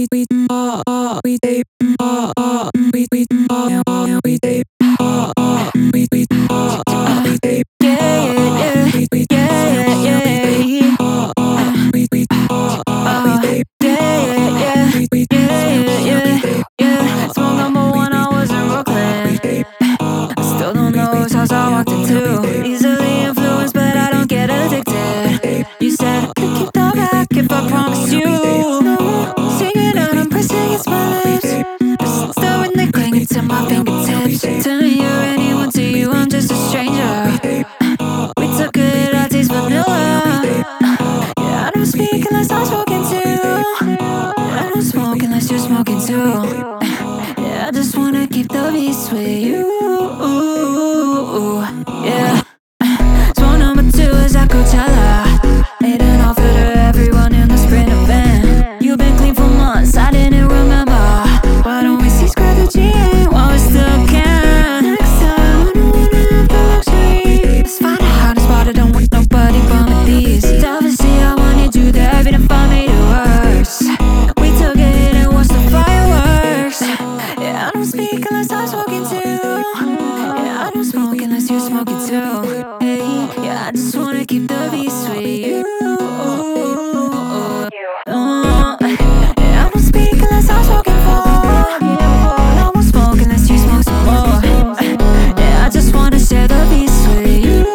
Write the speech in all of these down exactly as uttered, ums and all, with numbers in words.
we we uh uh we they uh uh we we uh uh we they uh uh we we uh uh we they Yeah, yeah, we we yeah, yeah, yeah. uh uh we we uh uh we they Yeah, yeah, we we yeah, yeah, yeah. Smoke number one, I was in Brooklyn. Still don't know whose house I walked into. Easily influenced, but I don't get addicted. You said I could keep the back if I promised you. Singing out, I'm pressing against my lips. Still with the clinging to my fingertips. Telling you anyone to you, I'm just a stranger. We took a hit, I taste vanilla. Yeah, I don't speak unless I'm spoken to. I don't smoke unless you're smoking too. Yeah, I just wanna keep the peace with you. Yeah. Song number two is at Coachella. Made an offer to everyone in the spring event. You've been clean for months, I didn't remember. Why don't we see strategy while we still can? Next time, I don't wanna have the luxury. Let's find a hot spot, I don't want nobody but me these. Obviously, I wanted you there, even if I made it worse. We took a hit and watched the fireworks. Yeah, I don't speak unless I'm smoking too. Yeah, I don't smoke unless you're smoking too. Hey, yeah, I just wanna keep the peace with you. Uh, yeah, I don't speak unless I'm smoking for. I won't smoke unless you smoke some more. Yeah, I just wanna share the peace with you.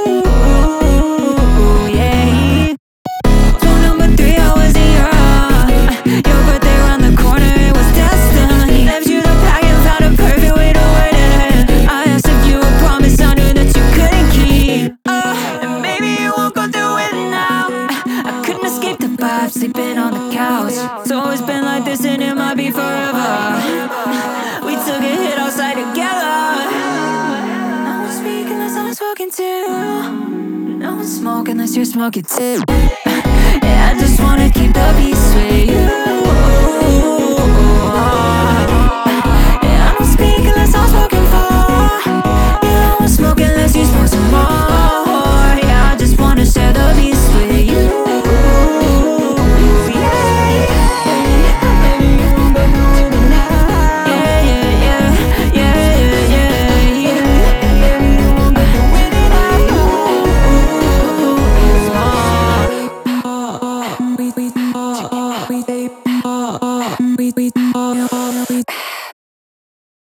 Yeah. Song number three, I was in Europe. Your birthday around the corner, it was destiny. Left you the pack and found a perfect way to word it. I asked if you would promise, I knew that you couldn't keep. Uh, and maybe you won't go through it now. I couldn't escape the vibe, sleeping on the couch. It's always been like this and it might be forever. We took a hit outside together. No one speak unless I'm smoking too. No one smoke unless you're smoking too. Yeah, I just wanna keep the peace with you.